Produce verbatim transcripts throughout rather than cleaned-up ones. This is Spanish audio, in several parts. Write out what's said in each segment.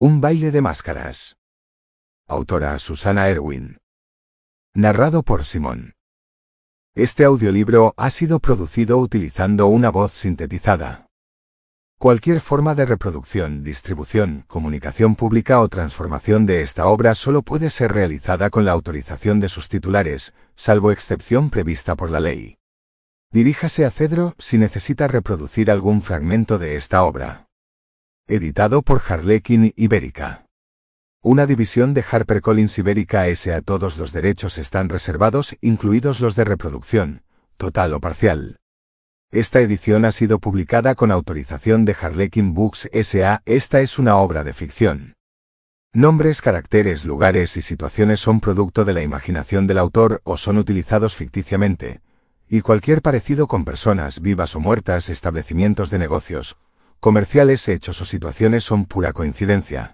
Un baile de máscaras. Autora Susana Erwin. Narrado por Simón. Este audiolibro ha sido producido utilizando una voz sintetizada. Cualquier forma de reproducción, distribución, comunicación pública o transformación de esta obra solo puede ser realizada con la autorización de sus titulares, salvo excepción prevista por la ley. Diríjase a Cedro si necesita reproducir algún fragmento de esta obra. Editado por Harlequin Ibérica. Una división de HarperCollins Ibérica S A. Todos los derechos están reservados, incluidos los de reproducción, total o parcial. Esta edición ha sido publicada con autorización de Harlequin Books S A Esta es una obra de ficción. Nombres, caracteres, lugares y situaciones son producto de la imaginación del autor o son utilizados ficticiamente, y cualquier parecido con personas vivas o muertas, establecimientos de negocios, comerciales, hechos o situaciones son pura coincidencia.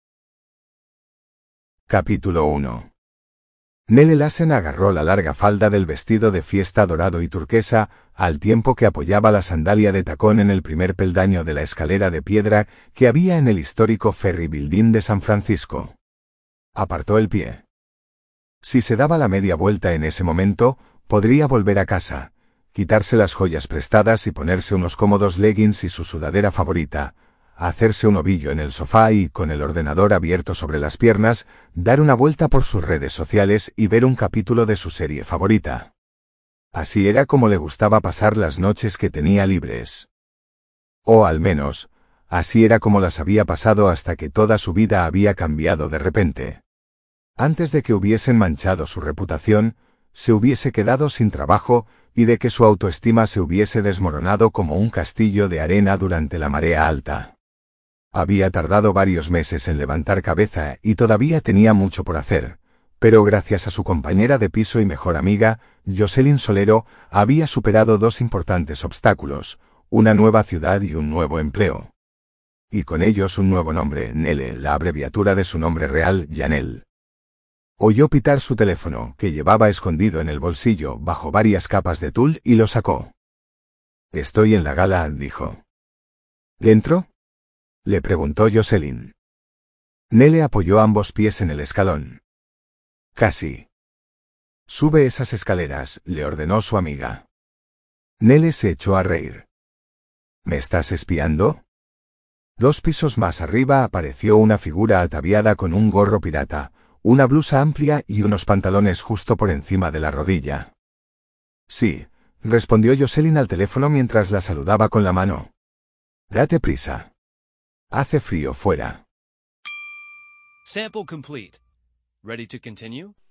Capítulo uno. Nelle Lassen agarró la larga falda del vestido de fiesta dorado y turquesa, al tiempo que apoyaba la sandalia de tacón en el primer peldaño de la escalera de piedra que había en el histórico Ferry Building de San Francisco. Apartó el pie. Si se daba la media vuelta en ese momento, podría volver a casa, quitarse las joyas prestadas y ponerse unos cómodos leggings y su sudadera favorita, hacerse un ovillo en el sofá y, con el ordenador abierto sobre las piernas, dar una vuelta por sus redes sociales y ver un capítulo de su serie favorita. Así era como le gustaba pasar las noches que tenía libres. O al menos, así era como las había pasado hasta que toda su vida había cambiado de repente. Antes de que hubiesen manchado su reputación, se hubiese quedado sin trabajo, y de que su autoestima se hubiese desmoronado como un castillo de arena durante la marea alta. Había tardado varios meses en levantar cabeza y todavía tenía mucho por hacer, pero gracias a su compañera de piso y mejor amiga, Jocelyn Solero, había superado dos importantes obstáculos, una nueva ciudad y un nuevo empleo. Y con ellos un nuevo nombre, Nelle, la abreviatura de su nombre real, Janelle. Oyó pitar su teléfono, que llevaba escondido en el bolsillo bajo varias capas de tul, y lo sacó. «Estoy en la gala», dijo. «¿Dentro?», le preguntó Jocelyn. Nelle apoyó ambos pies en el escalón. «Casi». «Sube esas escaleras», le ordenó su amiga. Nelle se echó a reír. «¿Me estás espiando?». Dos pisos más arriba apareció una figura ataviada con un gorro pirata, una blusa amplia y unos pantalones justo por encima de la rodilla. «Sí», respondió Jocelyn al teléfono mientras la saludaba con la mano. «Date prisa. Hace frío fuera». Sample complete. Ready to continue?